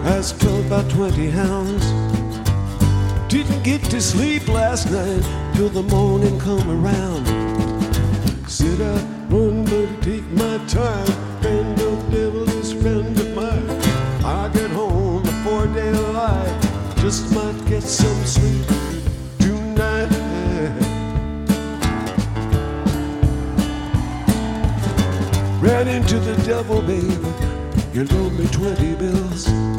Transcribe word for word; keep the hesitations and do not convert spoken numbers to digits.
has killed about twenty hounds. Didn't get to sleep last night till the morning come around. Said I run but take my time, and the devil is friend of mine. I get home before daylight, just might get some sleep tonight. Ran into the devil, baby, you loaned me twenty bills.